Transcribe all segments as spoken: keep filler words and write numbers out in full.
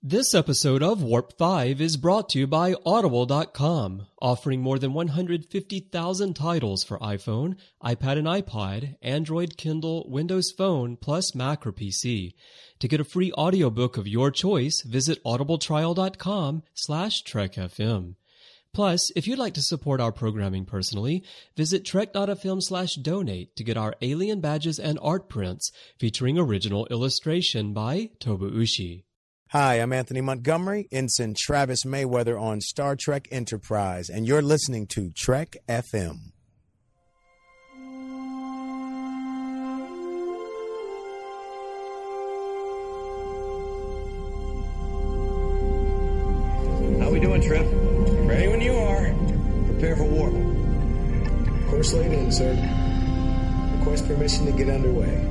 This episode of Warp five is brought to you by Audible dot com, offering more than one hundred fifty thousand titles for iPhone, iPad and iPod, Android, Kindle, Windows Phone, plus Mac or P C. To get a free audiobook of your choice, visit audibletrial dot com slash trek f m. Plus, if you'd like to support our programming personally, visit trek dot f m slash donate to get our alien badges and art prints featuring original illustration by Tobu Ushi. Hi, I'm Anthony Montgomery, Ensign Travis Mayweather on Star Trek Enterprise, and you're listening to Trek F M. How we doing, Trip? Ready when you are. Prepare for warp. Course laid in, sir. Request permission to get underway.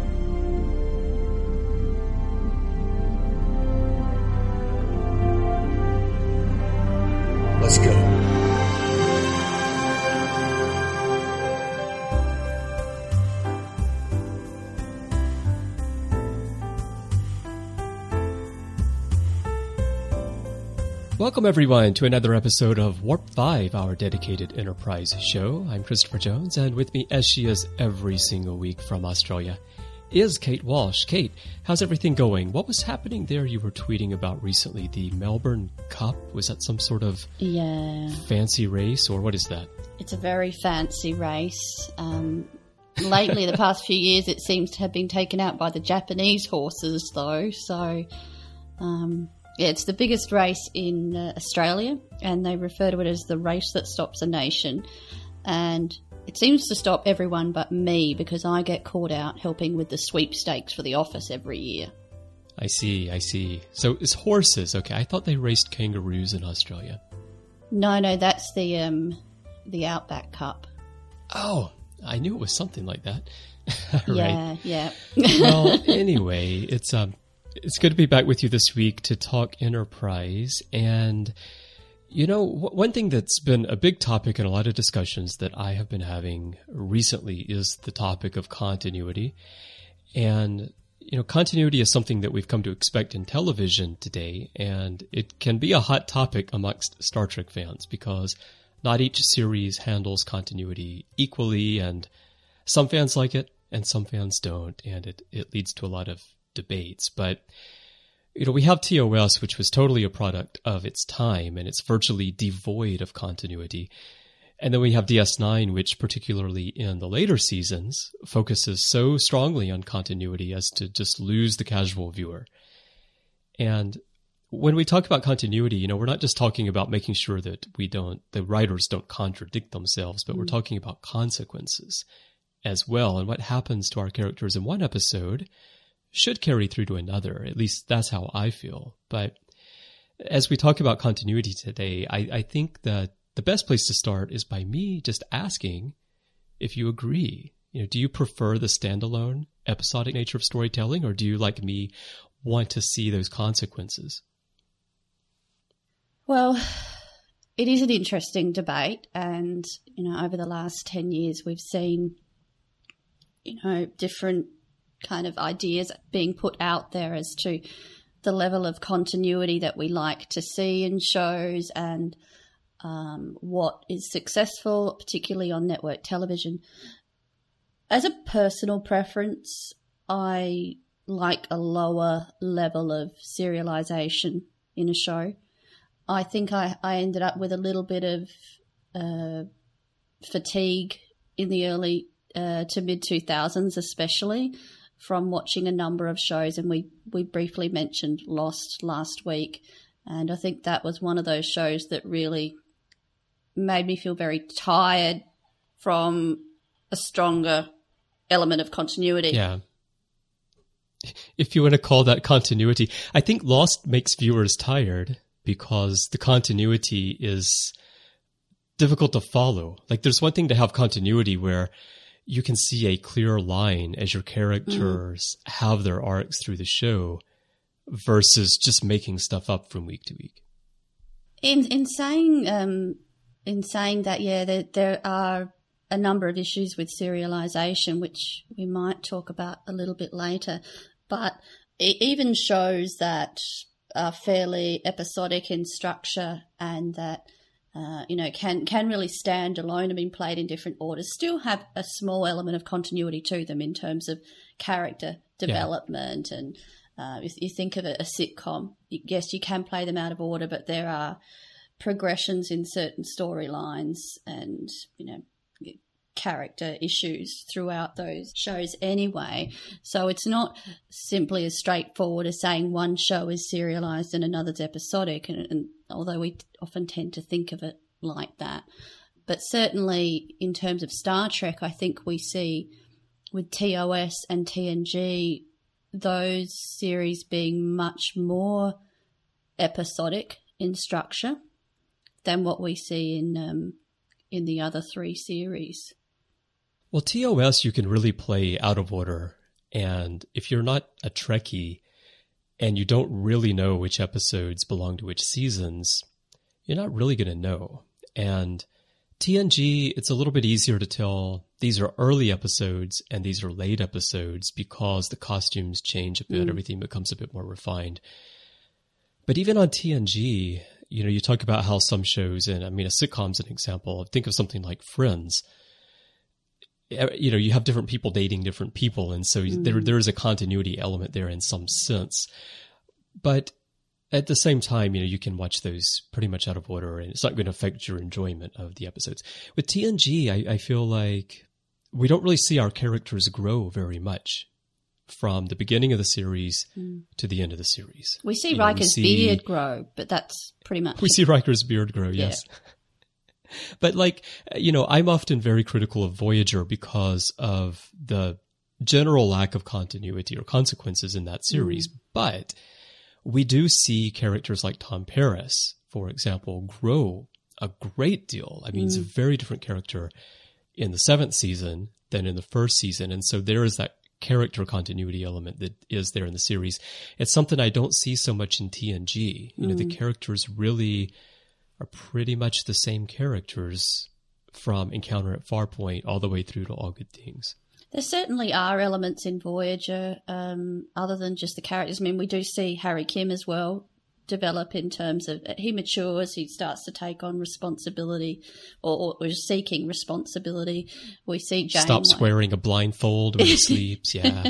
Let's go. Welcome everyone to another episode of Warp five, our dedicated Enterprise show. I'm Christopher Jones, and with me, as she is every single week from Australia, is Kate Walsh. Kate, how's everything going? What was happening there you were tweeting about recently? The Melbourne Cup? Was that some sort of yeah. fancy race, or what is that? It's a very fancy race. Um, lately, the past few years, it seems to have been taken out by the Japanese horses, though. So, um, yeah, it's the biggest race in uh, Australia, and they refer to it as the race that stops a nation. And it seems to stop everyone but me, because I get caught out helping with the sweepstakes for the office every year. I see, I see. So it's horses. Okay, I thought they raced kangaroos in Australia. No, no, that's the um, the Outback Cup. Oh, I knew it was something like that. Right. Yeah, yeah. Well, anyway, it's um, it's good to be back with you this week to talk Enterprise. And you know, one thing that's been a big topic in a lot of discussions that I have been having recently is the topic of continuity. And, you know, continuity is something that we've come to expect in television today, and it can be a hot topic amongst Star Trek fans because not each series handles continuity equally, and some fans like it and some fans don't, and it, it leads to a lot of debates. But you know, we have T O S, which was totally a product of its time, and it's virtually devoid of continuity. And then we have D S nine, which particularly in the later seasons focuses so strongly on continuity as to just lose the casual viewer. And when we talk about continuity, you know, we're not just talking about making sure that we don't, the writers don't contradict themselves, but mm. we're talking about consequences as well. And what happens to our characters in one episode should carry through to another. At least that's how I feel. But as we talk about continuity today, I, I think that the best place to start is by me just asking if you agree. You know, do you prefer the standalone episodic nature of storytelling, or do you, like me, want to see those consequences? Well, it is an interesting debate, and you know, over the last ten years, we've seen, you know, different kind of ideas being put out there as to the level of continuity that we like to see in shows, and um, what is successful, particularly on network television. As a personal preference, I like a lower level of serialization in a show. I think I, I ended up with a little bit of uh, fatigue in the early uh, to mid two thousands, especially from watching a number of shows, and we, we briefly mentioned Lost last week, and I think that was one of those shows that really made me feel very tired from a stronger element of continuity. Yeah. If you want to call that continuity, I think Lost makes viewers tired because the continuity is difficult to follow. Like, there's one thing to have continuity where you can see a clear line as your characters mm. have their arcs through the show versus just making stuff up from week to week. In in saying um, in saying that, yeah, there, there are a number of issues with serialization, which we might talk about a little bit later. But it even shows that are fairly episodic in structure and that, uh, you know, can, can really stand alone and be played in different orders, still have a small element of continuity to them in terms of character development. Yeah. And uh, if you think of a, a sitcom, yes, you can play them out of order, but there are progressions in certain storylines and, you know, character issues throughout those shows anyway. So it's not simply as straightforward as saying one show is serialized and another's episodic, and, and although we often tend to think of it like that. But certainly in terms of Star Trek, I think we see with T O S and T N G those series being much more episodic in structure than what we see in um, in the other three series. Well, T O S you can really play out of order, and if you're not a Trekkie and you don't really know which episodes belong to which seasons, you're not really going to know. And T N G, it's a little bit easier to tell these are early episodes and these are late episodes because the costumes change a bit, mm. everything becomes a bit more refined. But even on T N G, you know, you talk about how some shows, and I mean, a sitcom's an example. Think of something like Friends. You know, you have different people dating different people, and so mm. there there is a continuity element there in some sense. But at the same time, you know, you can watch those pretty much out of order, and it's not going to affect your enjoyment of the episodes. With T N G, I, I feel like we don't really see our characters grow very much from the beginning of the series mm. to the end of the series. We see you know, Riker's we see, beard grow, but that's pretty much We it. see Riker's beard grow, yes. Yeah. But like, you know, I'm often very critical of Voyager because of the general lack of continuity or consequences in that series. Mm. But we do see characters like Tom Paris, for example, grow a great deal. I mean, mm. he's a very different character in the seventh season than in the first season. And so there is that character continuity element that is there in the series. It's something I don't see so much in T N G. You mm. know, the characters really are pretty much the same characters from Encounter at Farpoint all the way through to All Good Things. There certainly are elements in Voyager um, other than just the characters. I mean, we do see Harry Kim as well develop in terms of he matures, he starts to take on responsibility or, or is seeking responsibility. We see Janeway. Stops wearing a blindfold when he sleeps, yeah.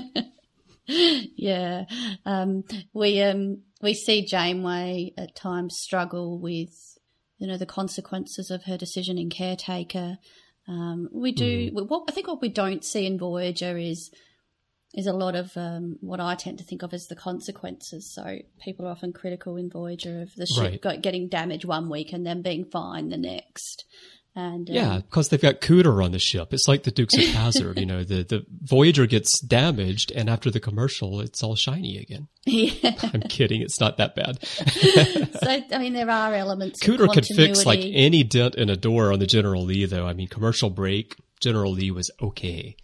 yeah. Um, we, um, we see Janeway at times struggle with, you know, the consequences of her decision in Caretaker. Um, we do. Mm. What I think what we don't see in Voyager is is a lot of um, what I tend to think of as the consequences. So people are often critical in Voyager of the ship right. got, getting damaged one week and then being fine the next. And um, yeah, because they've got Cooter on the ship. It's like the Dukes of Hazzard. You know, the, the Voyager gets damaged, and after the commercial, it's all shiny again. Yeah, I'm kidding. It's not that bad. So I mean, there are elements. Cooter of could fix like any dent in a door on the General Lee, though. I mean, commercial break, General Lee was okay.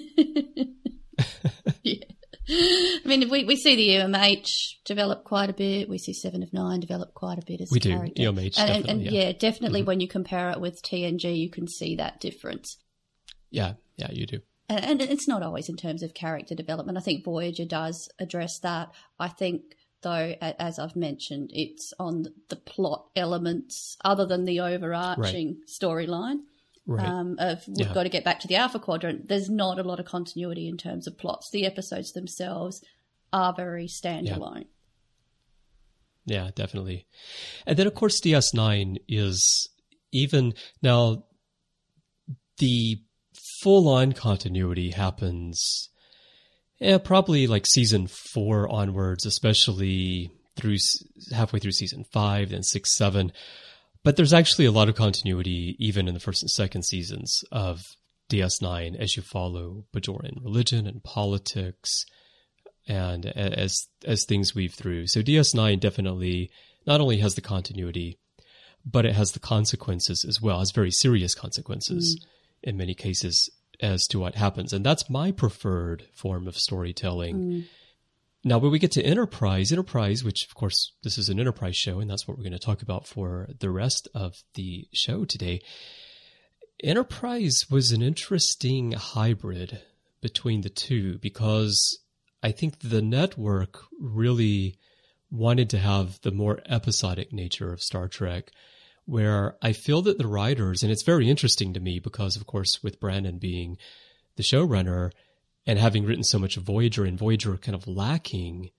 Yeah. I mean, we, we see the U M H develop quite a bit. We see Seven of Nine develop quite a bit as we a character. We do, U M H and, definitely, and, and yeah. yeah, definitely mm-hmm. when you compare it with T N G, you can see that difference. Yeah, yeah, you do. And, and it's not always in terms of character development. I think Voyager does address that. I think, though, as I've mentioned, it's on the plot elements other than the overarching right. storyline. Right. Um, of we've yeah. got to get back to the Alpha Quadrant. There's not a lot of continuity in terms of plots. The episodes themselves are very standalone. Yeah, yeah definitely. And then, of course, D S nine is even now the full-on continuity happens yeah, probably like season four onwards, especially through halfway through season five, then six, seven. But there's actually a lot of continuity even in the first and second seasons of D S nine as you follow Bajoran religion and politics and as as things weave through. So D S nine definitely not only has the continuity, but it has the consequences as well. It has very serious consequences mm. in many cases as to what happens. And that's my preferred form of storytelling. Mm. Now, when we get to Enterprise, Enterprise, which, of course, this is an Enterprise show, and that's what we're going to talk about for the rest of the show today. Enterprise was an interesting hybrid between the two because I think the network really wanted to have the more episodic nature of Star Trek, where I feel that the writers, and it's very interesting to me because, of course, with Brandon being the showrunner and having written so much of Voyager, and Voyager kind of lacking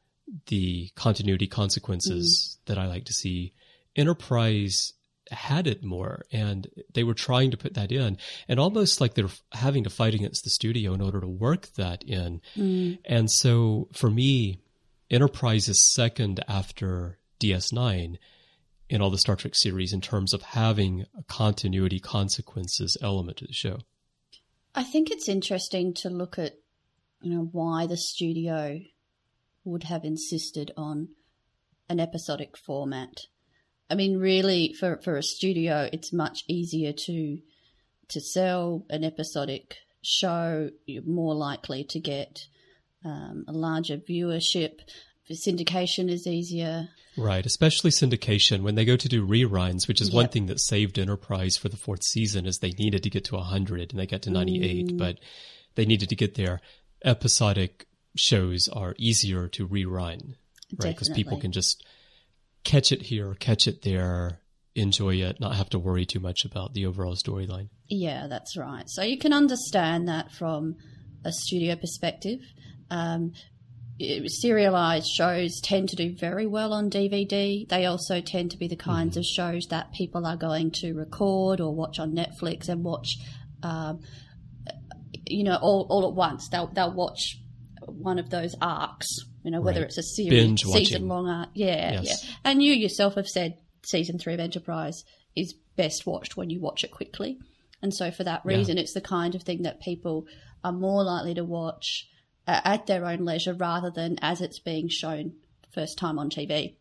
the continuity consequences mm. that I like to see, Enterprise had it more, and they were trying to put that in, and almost like they're having to fight against the studio in order to work that in. Mm. And so for me, Enterprise is second after D S nine in all the Star Trek series in terms of having a continuity consequences element to the show. I think it's interesting to look at, you know, why the studio would have insisted on an episodic format. I mean, really, for, for a studio, it's much easier to to sell an episodic show. You're more likely to get um, a larger viewership. The syndication is easier. Right, especially syndication. When they go to do reruns, which is yep. one thing that saved Enterprise for the fourth season, is they needed to get to one hundred, and they got to ninety-eight, mm. but they needed to get there. Episodic shows are easier to rerun, right? Because people can just catch it here, catch it there, enjoy it, not have to worry too much about the overall storyline. Yeah, that's right. So you can understand that from a studio perspective. Um, serialized shows tend to do very well on D V D. They also tend to be the kinds mm. of shows that people are going to record or watch on Netflix and watch, um, you know, all, all at once. They'll they'll watch one of those arcs, you know, whether right. it's a series, binge season long arc. Yeah, yes. yeah. And you yourself have said season three of Enterprise is best watched when you watch it quickly. And so for that reason, yeah. it's the kind of thing that people are more likely to watch uh, at their own leisure rather than as it's being shown first time on T V.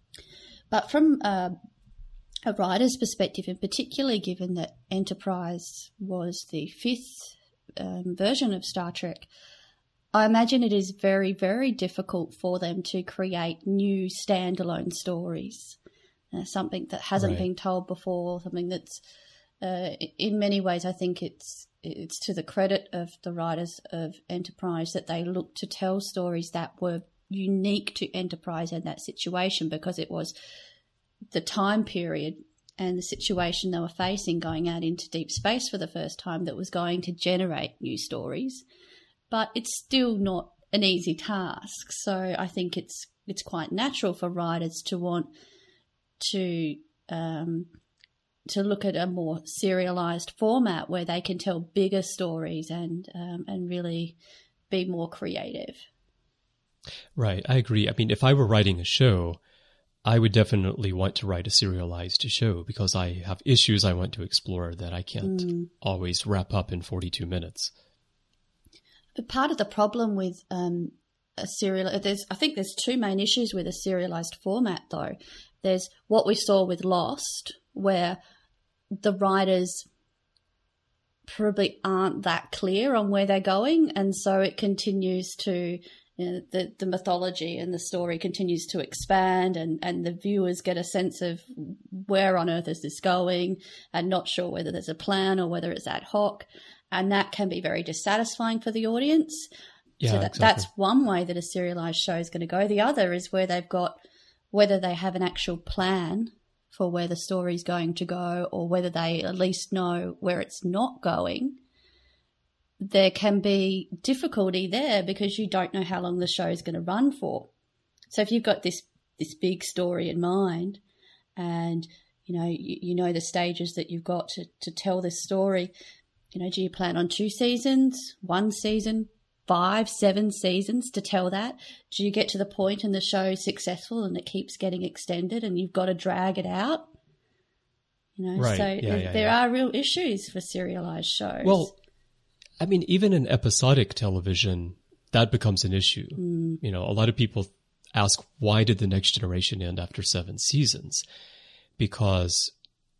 But from uh, a writer's perspective, and particularly given that Enterprise was the fifth um, version of Star Trek, I imagine it is very, very difficult for them to create new standalone stories, uh, something that hasn't right. been told before, something that's, uh, in many ways, I think it's it's to the credit of the writers of Enterprise that they looked to tell stories that were unique to Enterprise and that situation, because it was the time period and the situation they were facing going out into deep space for the first time that was going to generate new stories. But it's still not an easy task. So I think it's it's quite natural for writers to want to um, to look at a more serialized format where they can tell bigger stories and um, and really be more creative. Right, I agree. I mean, if I were writing a show, I would definitely want to write a serialized show because I have issues I want to explore that I can't mm. always wrap up in forty-two minutes. But part of the problem with um, a serial, there's I think there's two main issues with a serialized format, though. There's what we saw with Lost, where the writers probably aren't that clear on where they're going, and so it continues to, you know, the, the mythology and the story continues to expand, and, and the viewers get a sense of where on earth is this going and not sure whether there's a plan or whether it's ad hoc. And that can be very dissatisfying for the audience. Yeah, so that, exactly. that's one way that a serialized show is going to go. The other is where they've got, whether they have an actual plan for where the story's going to go or whether they at least know where it's not going. There can be difficulty there because you don't know how long the show is going to run for. So if you've got this, this big story in mind and, you know, you, you know the stages that you've got to, to tell this story, you know, do you plan on two seasons, one season, five, seven seasons to tell that? Do you get to the point in the show successful and it keeps getting extended and you've got to drag it out? You know, right. so yeah, there, yeah, there yeah. are real issues for serialized shows. Well, I mean, even in episodic television, that becomes an issue. Mm. You know, a lot of people ask, why did The Next Generation end after seven seasons? Because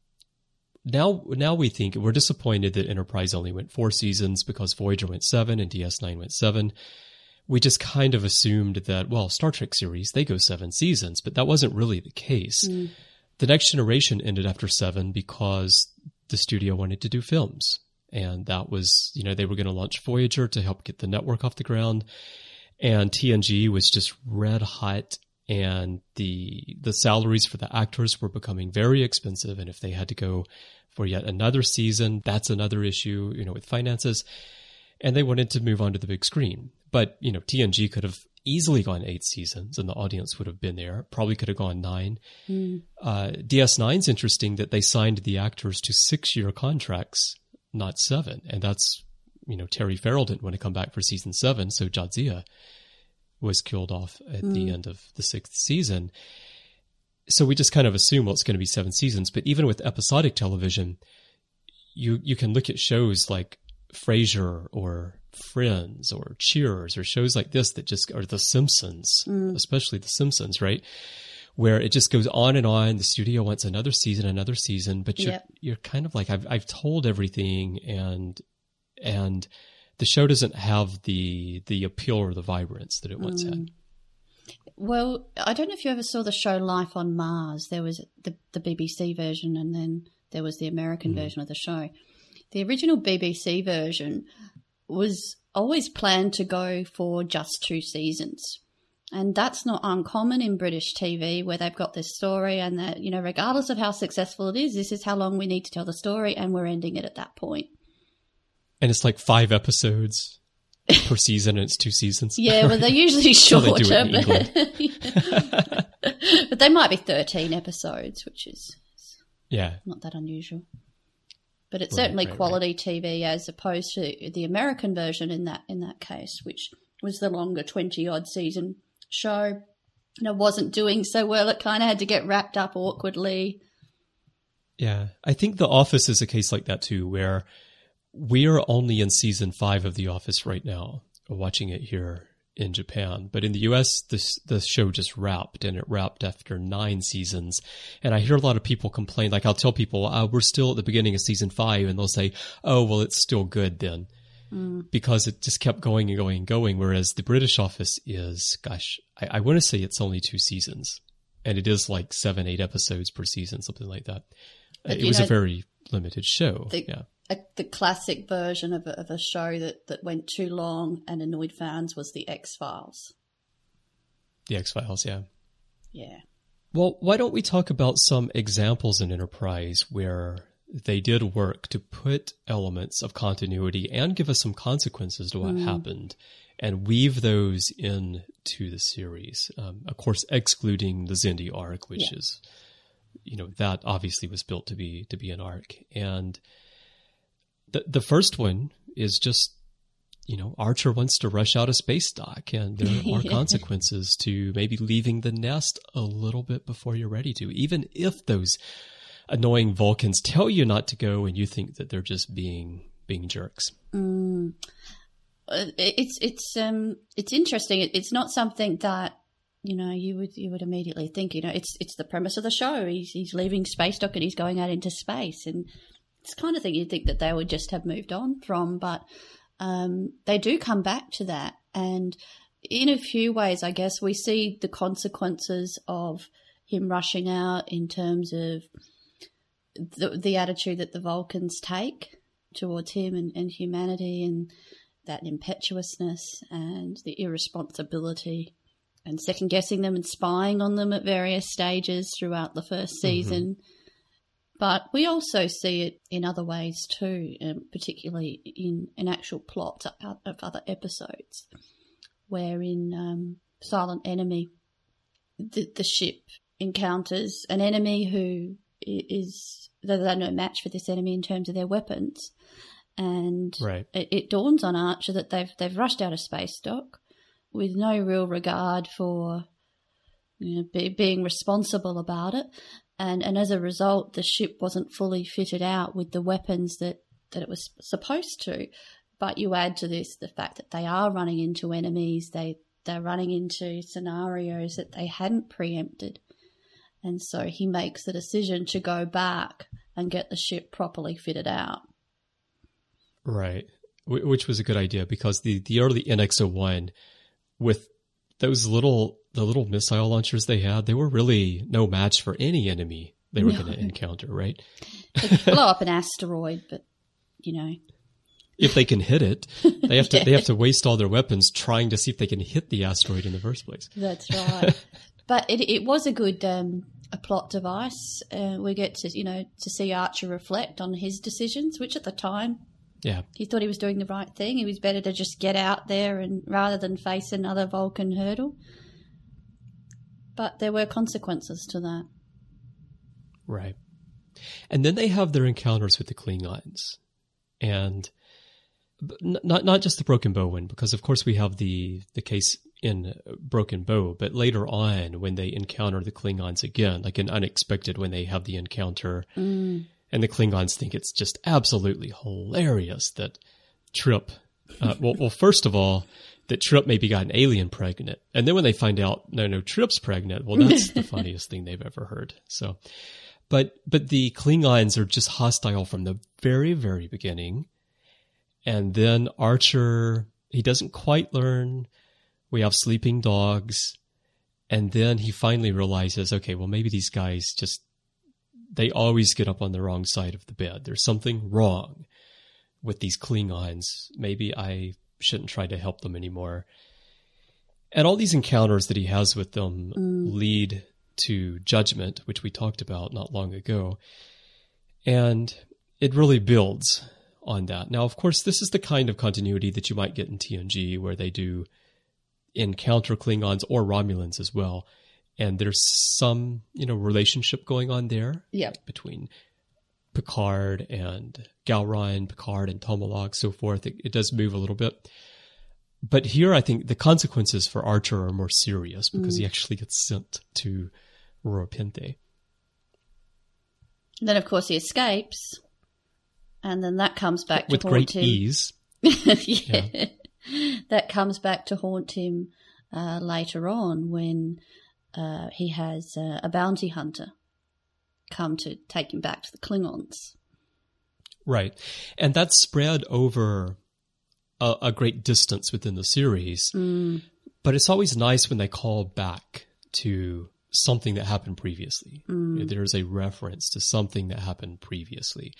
Now, now we think we're disappointed that Enterprise only went four seasons because Voyager went seven and D S nine went seven. We just kind of assumed that, well, Star Trek series, they go seven seasons, but that wasn't really the case. Mm. The Next Generation ended after seven because the studio wanted to do films. And that was, you know, they were going to launch Voyager to help get the network off the ground. And T N G was just red hot and the the salaries for the actors were becoming very expensive. And if they had to go for yet another season, that's another issue, you know, with finances. And they wanted to move on to the big screen. But, you know, T N G could have easily gone eight seasons and the audience would have been there. Probably could have gone nine. Mm. Uh, D S nine's interesting that they signed the actors to six-year contracts, not seven. And that's, you know, Terry Farrell didn't want to come back for season seven, so Jadzia was killed off at mm. the end of the sixth season. So we just kind of assume, well, it's going to be seven seasons. But even with episodic television, you you can look at shows like Frasier or Friends or Cheers or shows like this that just are The Simpsons, mm. especially The Simpsons, right? Where it just goes on and on. The studio wants another season, another season, but you're, yep. you're kind of like, I've, I've told everything, and, and the show doesn't have the, the appeal or the vibrance that it once mm. had. Well, I don't know if you ever saw the show Life on Mars. There was the, the B B C version, and then there was the American mm. version of the show. The original B B C version was always planned to go for just two seasons. And that's not uncommon in British T V, where they've got this story and that, you know, regardless of how successful it is, this is how long we need to tell the story, and we're ending it at that point. And it's like five episodes per season, and it's two seasons. Yeah, well, they're usually shorter. They do it in England. But they might be thirteen episodes, which is yeah not that unusual. But it's right, certainly right, quality right. T V as opposed to the American version in that in that case, which was the longer twenty-odd season show. And it wasn't doing so well. It kind of had to get wrapped up awkwardly. Yeah, I think The Office is a case like that too, where we are only in season five of The Office right now, watching it here in Japan. But in the U S, this the show just wrapped, and it wrapped after nine seasons. And I hear a lot of people complain, like I'll tell people, uh, we're still at the beginning of season five, and they'll say, oh, well, it's still good then. Mm. Because it just kept going and going and going, whereas the British Office is, gosh, I, I want to say it's only two seasons. And it is like seven, eight episodes per season, something like that. But it was know, a very limited show. The, yeah. A, the classic version of a, of a show that, that went too long and annoyed fans was The X-Files. The X-Files, yeah. Yeah. Well, why don't we talk about some examples in Enterprise where they did work to put elements of continuity and give us some consequences to what mm. happened, and weave those into the series. Um, of course, excluding the Xindi arc, which yeah. is, you know, that obviously was built to be to be an arc. And the the first one is just, you know, Archer wants to rush out of space dock, and there are consequences to maybe leaving the nest a little bit before you're ready to, even if those annoying Vulcans tell you not to go and you think that they're just being being jerks. Mm. It's it's um it's interesting. It's not something that, you know, you would you would immediately think. You know, it's it's the premise of the show. He's he's leaving space dock and he's going out into space, and it's the kind of thing you'd think that they would just have moved on from. But um, they do come back to that, and in a few ways, I guess we see the consequences of him rushing out in terms of the the attitude that the Vulcans take towards him and, and humanity, and that impetuousness and the irresponsibility and second guessing them and spying on them at various stages throughout the first season. Mm-hmm. But we also see it in other ways too, um, particularly in an actual plot of, of other episodes, where in um, Silent Enemy, the, the ship encounters an enemy who is, they're no match for this enemy in terms of their weapons. And right. it, it dawns on Archer that they've they've rushed out of space dock with no real regard for, you know, be, being responsible about it. And and as a result, the ship wasn't fully fitted out with the weapons that, that it was supposed to. But you add to this the fact that they are running into enemies, they, they're running into scenarios that they hadn't preempted. And so he makes the decision to go back and get the ship properly fitted out. Right, which was a good idea, because the, the early N X oh one, with those little the little missile launchers they had, they were really no match for any enemy they were no. going to encounter, right? They could blow up an asteroid, but, you know. If they can hit it, they have to yeah. they have to waste all their weapons trying to see if they can hit the asteroid in the first place. That's right. But it it was a good um, a plot device. Uh, we get to you know to see Archer reflect on his decisions, which at the time, yeah, he thought he was doing the right thing. It was better to just get out there and rather than face another Vulcan hurdle. But there were consequences to that. Right. And then they have their encounters with the Klingons. And not not just the Broken Bow one, because of course we have the, the case in Broken Bow, but later on when they encounter the Klingons again, like in Unexpected when they have the encounter, mm. and the Klingons think it's just absolutely hilarious that Trip, uh, well, well, first of all, that Trip maybe got an alien pregnant. And then when they find out, no, no, Trip's pregnant, well, that's the funniest thing they've ever heard. So, but, but the Klingons are just hostile from the very, very beginning. And then Archer, he doesn't quite learn. We have sleeping dogs. And then he finally realizes, okay, well, maybe these guys just, they always get up on the wrong side of the bed. There's something wrong with these Klingons. Maybe I shouldn't try to help them anymore. And all these encounters that he has with them mm. lead to Judgment, which we talked about not long ago. And it really builds on that. Now, of course, this is the kind of continuity that you might get in T N G where they do encounter Klingons or Romulans as well. And there's some, you know, relationship going on there yep. between Picard and Gowron, Picard and Tomalak, so forth. It, it does move a little bit. But here, I think the consequences for Archer are more serious because mm. he actually gets sent to Rura Penthe. Then, of course, he escapes. And then that comes back With to haunt great him. ease. yeah. yeah. That comes back to haunt him uh, later on when uh, he has uh, a bounty hunter come to take him back to the Klingons. Right. And that's spread over a, a great distance within the series. Mm. But it's always nice when they call back to something that happened previously. Mm. You know, there's a reference to something that happened previously.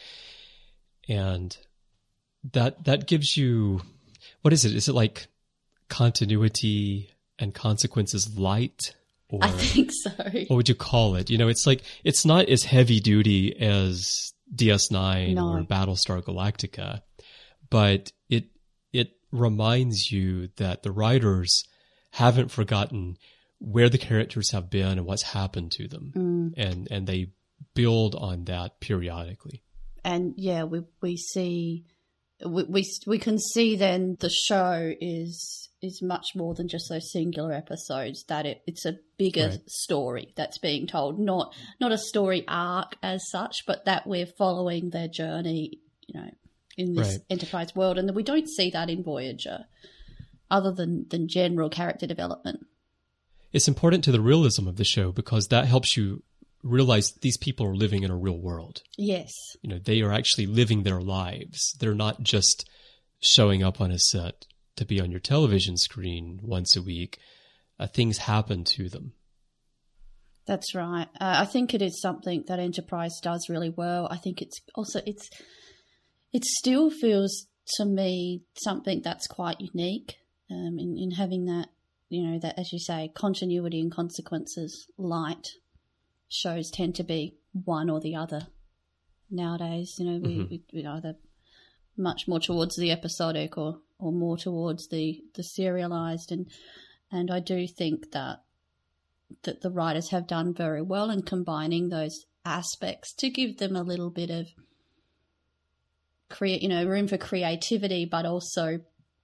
And that that gives you, what is it? Is it like continuity and consequences light? Or I think so. What would you call it? You know, it's like, it's not as heavy duty as D S nine no. or Battlestar Galactica, but it it reminds you that the writers haven't forgotten where the characters have been and what's happened to them. Mm. And and they build on that periodically. And yeah, we we see we we, we can see then the show is is much more than just those singular episodes, that it, it's a bigger right. story that's being told, not not a story arc as such, but that we're following their journey, you know, in this right. Enterprise world. And we don't see that in Voyager other than, than general character development. It's important to the realism of the show because that helps you realize these people are living in a real world. Yes. You know, they are actually living their lives. They're not just showing up on a set to be on your television screen once a week. Uh, things happen to them. That's right. Uh, I think it is something that Enterprise does really well. I think it's also, it's, it still feels to me something that's quite unique um, in, in having that, you know, that, as you say, continuity and consequences light. Shows tend to be one or the other nowadays. You know, we, mm-hmm. we, we either much more towards the episodic or, or more towards the, the serialized. And and I do think that that the writers have done very well in combining those aspects to give them a little bit of create, you know, room for creativity, but also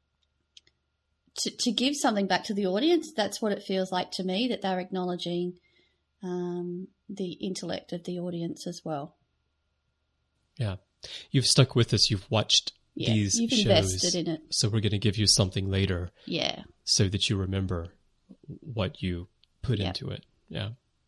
to to give something back to the audience. That's what it feels like to me, that they're acknowledging Um, the intellect of the audience as well. Yeah. You've stuck with us. You've watched yeah, these you've shows. invested in it. So we're going to give you something later. Yeah. So that you remember what you put yep. into it. Yeah.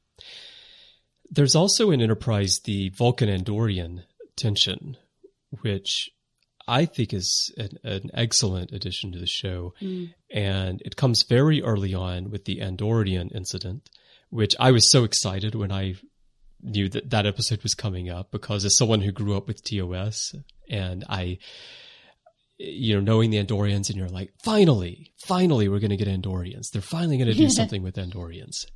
There's also in Enterprise the Vulcan-Andorian tension, which I think is an, an excellent addition to the show. Mm. And it comes very early on with the Andorian incident, which I was so excited when I knew that that episode was coming up, because as someone who grew up with T O S and I, you know, knowing the Andorians, and you're like, finally, finally, we're going to get Andorians. They're finally going to do something with Andorians.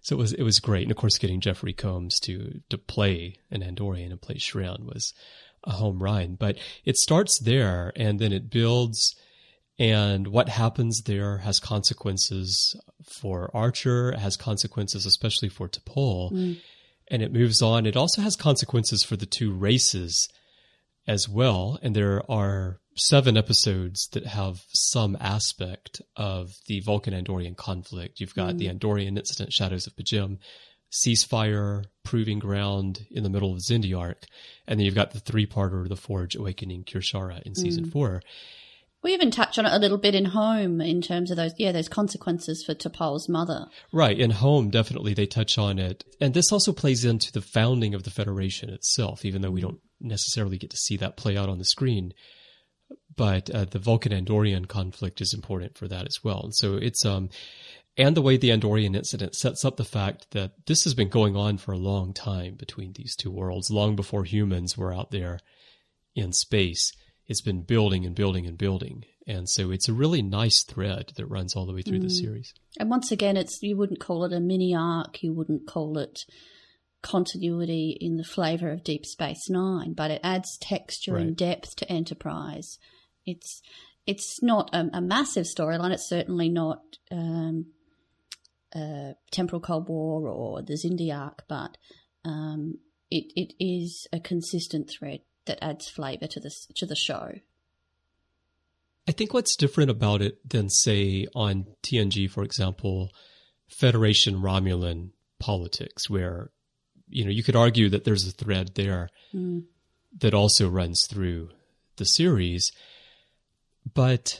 So it was it was great. And of course, getting Jeffrey Combs to to play an Andorian and play Shran was a home run. But it starts there, and then it builds, and what happens there has consequences for Archer, it has consequences especially for T'Pol, mm. and it moves on. It also has consequences for the two races as well, and there are seven episodes that have some aspect of the Vulcan-Andorian conflict. You've got mm. the Andorian incident, Shadows of P'Jem, Ceasefire, Proving Ground in the middle of Xindi-Arc, and then you've got the three-parter, The Forge, Awakening Kir'Shara in season mm. four. We even touch on it a little bit in Home in terms of those, yeah, those consequences for T'Pol's mother. Right. In Home, definitely they touch on it. And this also plays into the founding of the Federation itself, even though we don't necessarily get to see that play out on the screen. But uh, the Vulcan-Andorian conflict is important for that as well. And so it's, um, and the way the Andorian incident sets up the fact that this has been going on for a long time between these two worlds, long before humans were out there in space. It's been building and building and building. And so it's a really nice thread that runs all the way through mm. the series. And once again, it's you wouldn't call it a mini arc. You wouldn't call it continuity in the flavour of Deep Space Nine, but it adds texture right. and depth to Enterprise. It's it's not a, a massive storyline. It's certainly not um, uh, Temporal Cold War or the Xindi arc, but um, it it is a consistent thread that adds flavour to the to the show. I think what's different about it than, say, on T N G, for example, Federation Romulan politics, where you know you could argue that there's a thread there mm. that also runs through the series. But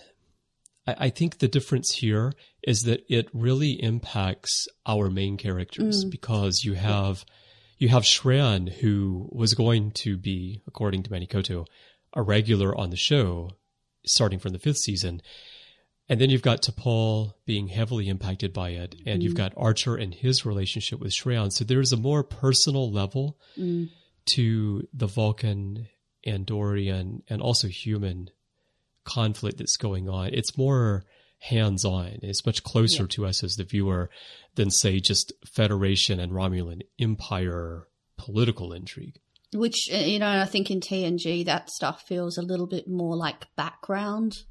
I think the difference here is that it really impacts our main characters mm. because you have you have Shran, who was going to be, according to Manny Coto, a regular on the show starting from the fifth season. And then you've got T'Pol being heavily impacted by it, and mm. you've got Archer and his relationship with Shran. So there's a more personal level mm. to the Vulcan, Andorian, and also human conflict that's going on. It's more hands-on. It's much closer yeah. to us as the viewer than, say, just Federation and Romulan Empire political intrigue. Which, you know, I think in T N G that stuff feels a little bit more like background.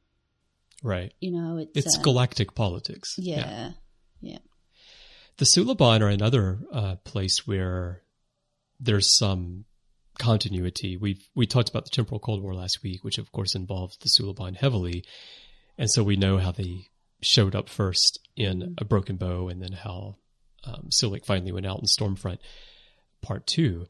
Right. You know, it's... It's uh, galactic politics. Yeah, yeah. yeah. The Suliban are another uh, place where there's some continuity. We we talked about the Temporal Cold War last week, which of course involved the Suliban heavily, and so we know how they showed up first in A Broken Bow, and then how um, Sulik finally went out in Stormfront Part Two.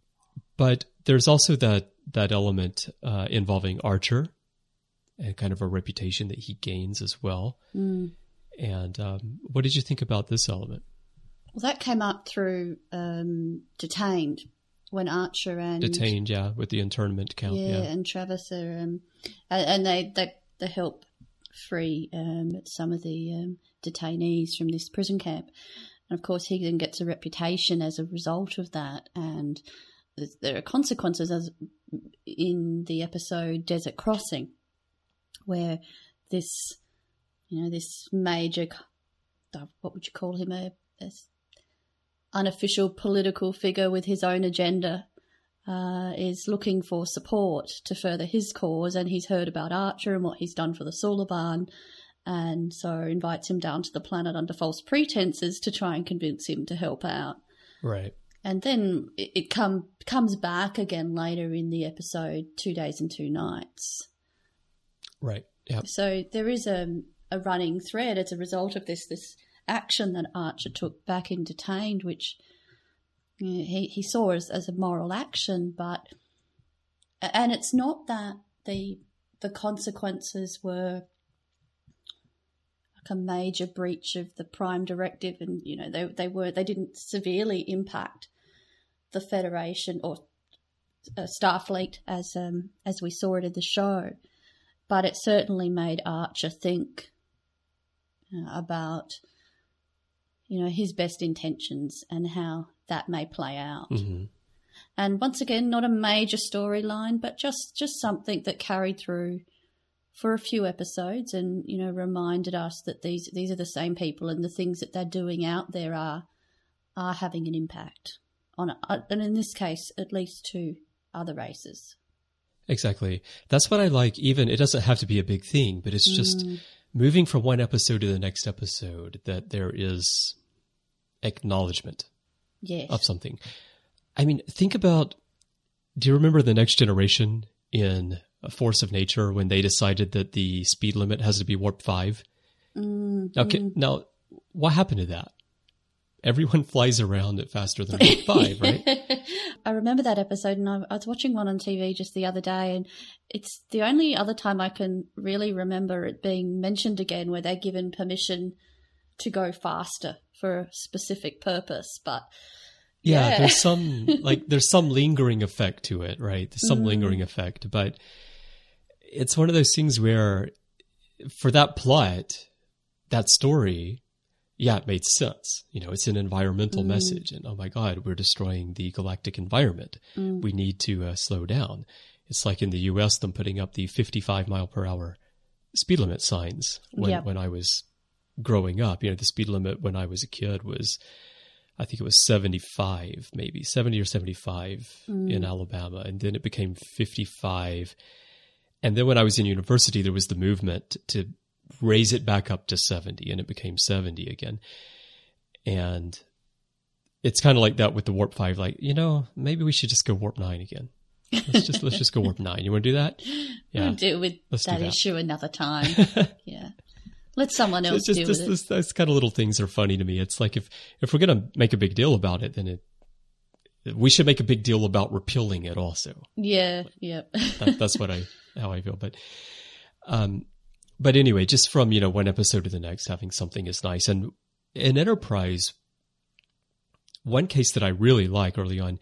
But there's also that that element uh, involving Archer and kind of a reputation that he gains as well. Mm. And um, what did you think about this element? Well, that came up through um, Detained. When Archer and Detained, yeah, with the internment count, yeah, yeah. and Travis are, um, and they they, they help free um, some of the um, detainees from this prison camp, and of course he then gets a reputation as a result of that, and there are consequences as in the episode Desert Crossing, where this, you know, this major, what would you call him, a, a unofficial political figure with his own agenda uh, is looking for support to further his cause, and he's heard about Archer and what he's done for the Suliban, and so invites him down to the planet under false pretenses to try and convince him to help out. Right. And then it, it come comes back again later in the episode Two Days and Two Nights. Right. Yeah. So there is a a running thread as a result of this this. action that Archer took back in Detained, which you know, he, he saw as, as a moral action, but and it's not that the the consequences were like a major breach of the Prime Directive, and you know they they were they didn't severely impact the Federation or uh, Starfleet as um as we saw it in the show, but it certainly made Archer think uh, about you know, his best intentions and how that may play out. Mm-hmm. And once again, not a major storyline, but just, just something that carried through for a few episodes and, you know, reminded us that these, these are the same people and the things that they're doing out there are are having an impact on, uh, and in this case, at least two other races. Exactly. That's what I like. Even it doesn't have to be a big thing, but it's just mm. moving from one episode to the next episode that there is acknowledgement yes. of something. I mean, think about, do you remember The Next Generation in A Force of Nature when they decided that the speed limit has to be warp five? Mm, okay, mm. Now, what happened to that? Everyone flies around at faster than warp five, right? I remember that episode, and I, I was watching one on T V just the other day, and it's the only other time I can really remember it being mentioned again where they're given permission to go faster for a specific purpose. But yeah, yeah. there's some like there's some lingering effect to it, right? There's some mm. lingering effect, but it's one of those things where for that plot, that story, yeah, it made sense. You know, it's an environmental mm. message, and oh my God, we're destroying the galactic environment. Mm. We need to uh, slow down. It's like in the U S them putting up the fifty-five mile per hour speed limit signs when yep. when I was growing up. You know, the speed limit when I was a kid was, I think it was seventy-five, maybe seventy or seventy-five mm. in Alabama, and then it became fifty-five. And then when I was in university, there was the movement to raise it back up to seventy, and it became seventy again. And it's kind of like that with the warp five, like, you know, maybe we should just go warp nine again. Let's just, let's just go warp nine. You want to do that? Yeah. We'll deal with let's that, that issue another time. Yeah. Let someone else so just, deal this, with this, it. Those kind of little things are funny to me. It's like if, if we're going to make a big deal about it, then it, we should make a big deal about repealing it also. Yeah. Yeah. that, that's what I, how I feel. But, um, But anyway, just from, you know, one episode to the next, having something is nice. And in Enterprise, one case that I really like early on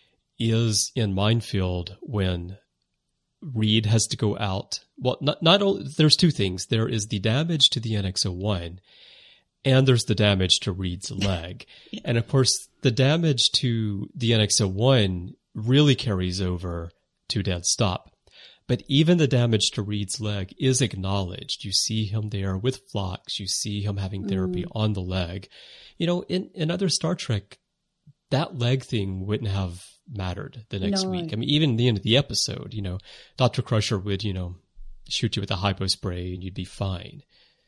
is in Minefield when Reed has to go out. Well, not, not all, there's two things. There is the damage to the N X oh one, and there's the damage to Reed's leg. Yeah. And of course, the damage to the N X oh one really carries over to Dead Stop. But even the damage to Reed's leg is acknowledged. You see him there with Phlox. You see him having therapy mm. on the leg. You know, in, in other Star Trek, that leg thing wouldn't have mattered the next no. week. I mean, even at the end of the episode, you know, Doctor Crusher would, you know, shoot you with a hypo spray and you'd be fine.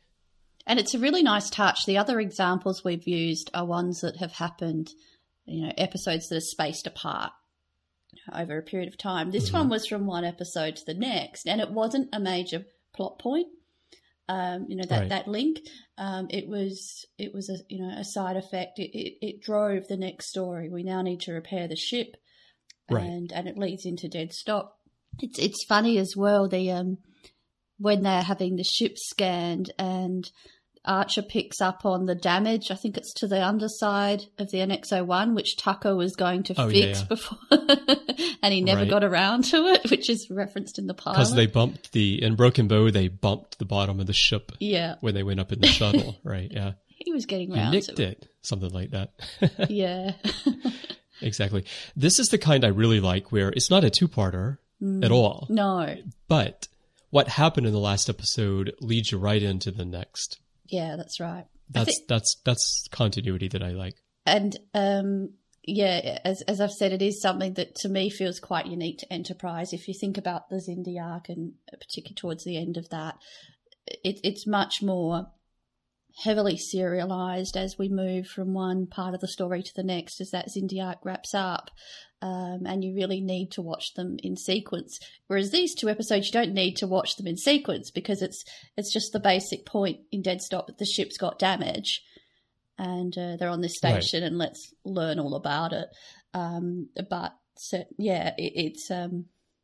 And it's a really nice touch. The other examples we've used are ones that have happened, you know, episodes that are spaced apart over a period of time. This mm-hmm. one was from one episode to the next, and it wasn't a major plot point. Um, you know, that, right. that link, um, it was, it was a, you know, a side effect. It, it, it drove the next story. We now need to repair the ship, right. and, and it leads into Dead Stop. It's, it's funny as well. The, um, when they're having the ship scanned and Archer picks up on the damage, I think it's to the underside of the N X oh one, which Tucker was going to oh, fix yeah, yeah. before, and he never right. got around to it, which is referenced in the pilot. Because they bumped the, in Broken Bow, they bumped the bottom of the ship yeah. when they went up in the shuttle, right? Yeah. He was getting he around nicked to it. it, something like that. Yeah. Exactly. This is the kind I really like where it's not a two-parter mm, at all. No. But what happened in the last episode leads you right into the next. Yeah, that's right. That's think, that's that's continuity that I like. And um, yeah, as as I've said, it is something that to me feels quite unique to Enterprise. If you think about the Xindi arc, and particularly towards the end of that, it, it's much more heavily serialized as we move from one part of the story to the next as that Xindi arc wraps up. Um, and you really need to watch them in sequence. Whereas these two episodes, you don't need to watch them in sequence because it's it's just the basic point in Dead Stop that the ship's got damage and uh, they're on this station, right. and let's learn all about it. Um, but so, yeah, it, it's um,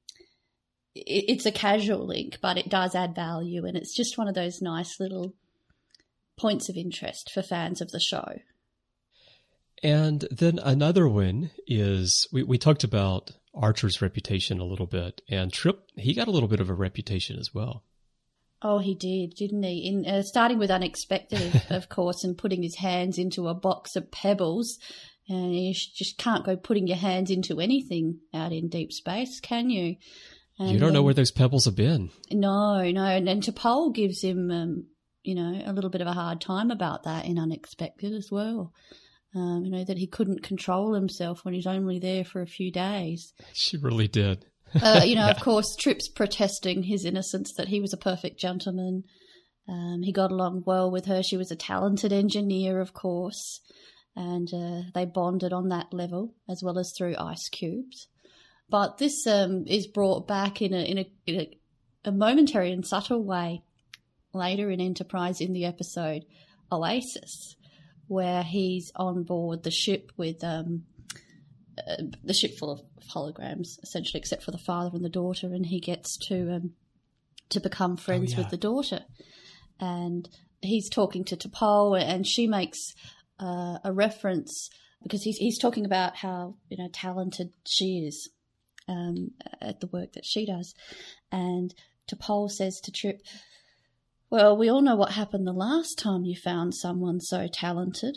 it, it's a casual link, but it does add value, and it's just one of those nice little points of interest for fans of the show. And then another one is, we, we talked about Archer's reputation a little bit, and Trip, he got a little bit of a reputation as well. Oh, he did, didn't he? In uh, starting with Unexpected, of, of course, and putting his hands into a box of pebbles. And you just can't go putting your hands into anything out in deep space, can you? And, you don't know um, where those pebbles have been. No, no. And, and T'Pol gives him, um, you know, a little bit of a hard time about that in Unexpected as well. Um, you know, that he couldn't control himself when he's only there for a few days. She really did. uh, you know, Yeah. of course, Tripp's protesting his innocence, that he was a perfect gentleman. Um, he got along well with her. She was a talented engineer, of course, and uh, they bonded on that level as well as through ice cubes. But this um, is brought back in a in a, in a a momentary and subtle way later in Enterprise in the episode Oasis, where he's on board the ship with um, uh, the ship full of holograms, essentially, except for the father and the daughter, and he gets to um, to become friends Oh, yeah. with the daughter. And he's talking to T'Pol, and she makes uh, a reference because he's he's talking about how, you know, talented she is um, at the work that she does. And T'Pol says to Trip, well, we all know what happened the last time you found someone so talented.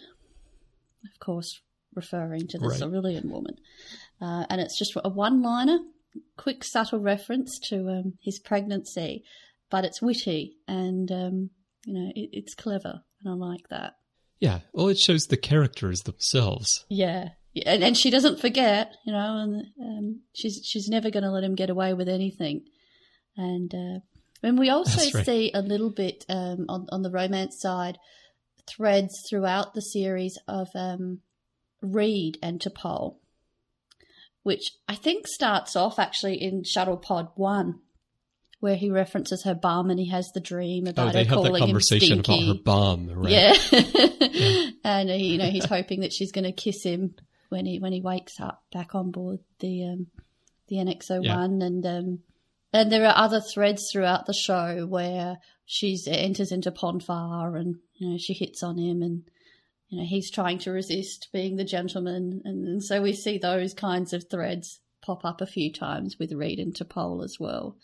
Of course, referring to the Right. Cerulean woman. Uh, and it's just a one-liner, quick, subtle reference to um, his pregnancy, but it's witty and, um, you know, it, it's clever, and I like that. Yeah. Well, it shows the characters themselves. Yeah. Yeah, And, and she doesn't forget, you know, and um, she's she's never going to let him get away with anything. And uh, and we also That's right. see a little bit um, on, on the romance side, threads throughout the series of um, Reed and T'Pol, which I think starts off actually in Shuttle Pod one, where he references her bum and he has the dream about Oh, they her have that calling conversation him about stinky. her bomb, right? Yeah. Yeah. And, uh, you know, he's hoping that she's going to kiss him when he when he wakes up back on board the um, the N X oh one. Yeah. And um, and there are other threads throughout the show where she's enters into Ponfar and, you know, she hits on him and, you know, he's trying to resist being the gentleman. And, and so we see those kinds of threads pop up a few times with Reed and T'Pol as well.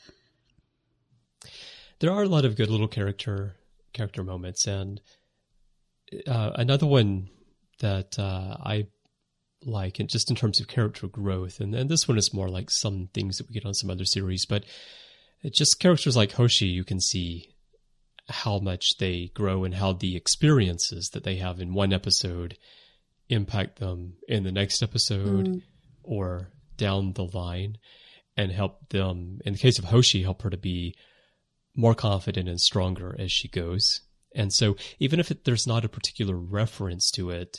There are a lot of good little character character moments, and uh, another one that uh, I like, and just in terms of character growth, and, and this one is more like some things that we get on some other series, but it just characters like Hoshi, you can see how much they grow and how the experiences that they have in one episode impact them in the next episode Mm. or down the line, and help them, in the case of Hoshi, help her to be more confident and stronger as she goes. And so even if it, there's not a particular reference to it,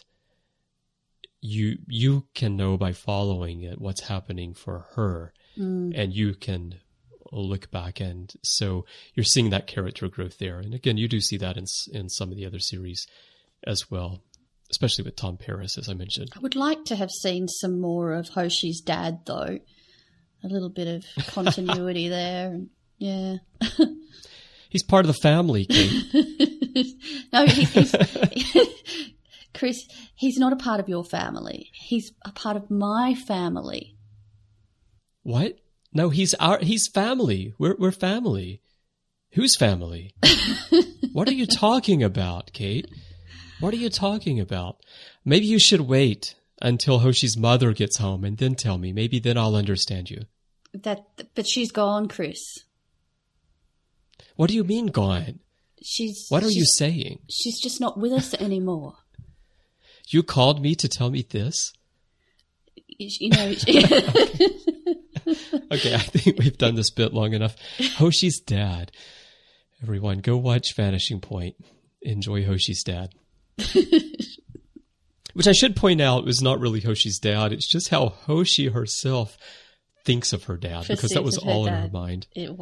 you you can know by following it what's happening for her, Mm. and you can look back, and so you're seeing that character growth there. And again, you do see that in in some of the other series as well, especially with Tom Paris, as I mentioned. I would like to have seen some more of Hoshi's dad, though. A little bit of continuity there. And, yeah. He's part of the family, Kate. No, he, he's, Chris, he's not a part of your family. He's a part of my family. What? No, he's our he's family. We're we're family. Whose family? What are you talking about, Kate? What are you talking about? Maybe you should wait until Hoshi's mother gets home and then tell me. Maybe then I'll understand you. That, but she's gone, Chris. What do you mean gone? She's. What are you she's- saying? She's just not with us anymore. You called me to tell me this? You know. Okay, I think we've done this bit long enough. Hoshi's dad. Everyone, go watch Vanishing Point. Enjoy Hoshi's dad. Which I should point out was not really Hoshi's dad. It's just how Hoshi herself thinks of her dad, because that was Perceives of her all in her dad. mind. It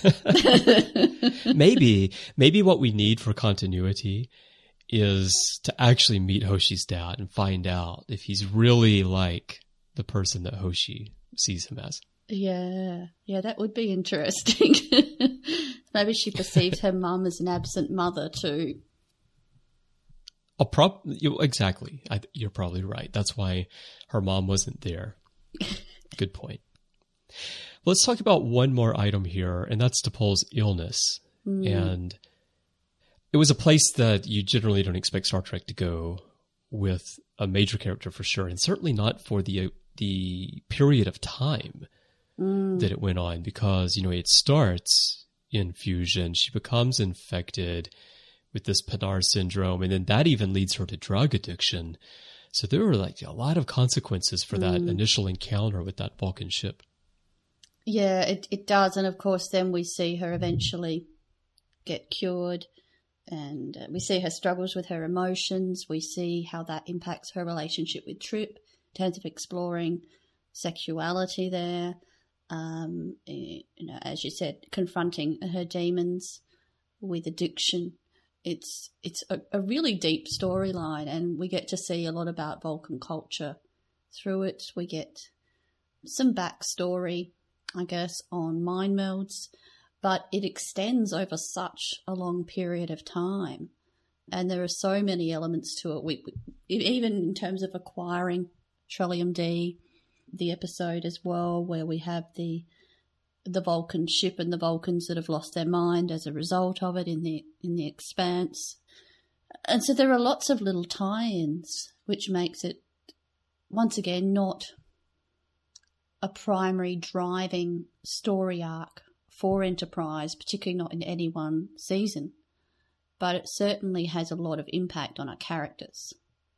was. maybe, maybe what we need for continuity is to actually meet Hoshi's dad and find out if he's really like the person that Hoshi sees him as. Yeah, yeah, that would be interesting. Maybe she perceived her mum as an absent mother too. A prob- you, exactly. I, you're probably right. That's why her mom wasn't there. Good point. Let's talk about one more item here, and that's T'Pol's illness. Mm. And it was a place that you generally don't expect Star Trek to go with a major character for sure, and certainly not for the the period of time Mm. that it went on, because, you know, it starts in fusion. She becomes infected with this Pinar syndrome, and then that even leads her to drug addiction. So there were like a lot of consequences for that Mm. initial encounter with that Vulcan ship. Yeah, it, it does. And of course, then we see her eventually get cured, and uh, we see her struggles with her emotions. We see how that impacts her relationship with Trip in terms of exploring sexuality there. Um, you know, as you said, confronting her demons with addiction. It's it's a, a really deep storyline, and we get to see a lot about Vulcan culture through it. We get some backstory, I guess, on mind melds, but it extends over such a long period of time, and there are so many elements to it. We, we even in terms of acquiring Trellium D, the episode as well, where we have the the Vulcan ship and the Vulcans that have lost their mind as a result of it in the in the Expanse. And so there are lots of little tie-ins, which makes it, once again, not a primary driving story arc for Enterprise, particularly not in any one season. But it certainly has a lot of impact on our characters.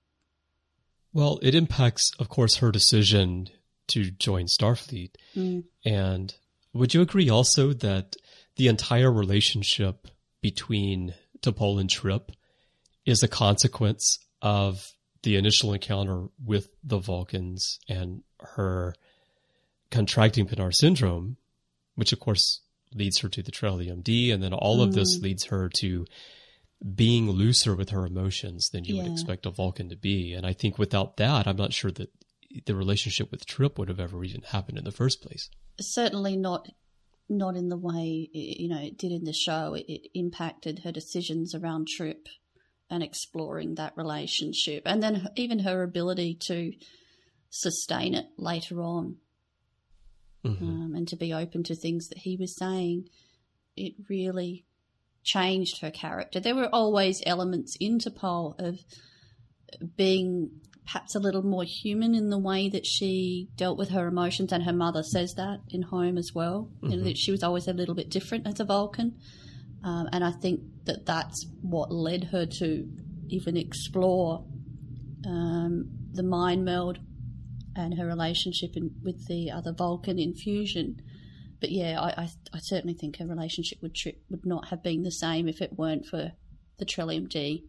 Well, it impacts, of course, her decision to join Starfleet. Mm. And would you agree also that the entire relationship between T'Pol and Trip is a consequence of the initial encounter with the Vulcans and her contracting Pinar syndrome, which of course leads her to the Trellium D, and then all of this Mm. leads her to being looser with her emotions than you would Yeah. expect a Vulcan to be. And I think without that, I'm not sure that the relationship with Trip would have ever even happened in the first place. Certainly not not in the way, you know, it did in the show. It, it impacted her decisions around Trip and exploring that relationship, and then even her ability to sustain it later on. Mm-hmm. Um, and to be open to things that he was saying. It really changed her character. There were always elements in T'Pol of being perhaps a little more human in the way that she dealt with her emotions, and her mother says that in Home as well. Mm-hmm. You know, that she was always a little bit different as a Vulcan. Um, and I think that that's what led her to even explore um, the mind meld and her relationship in, with the other Vulcan in Fusion. But yeah, I, I, I certainly think her relationship with Trip would not have been the same if it weren't for the Trellium D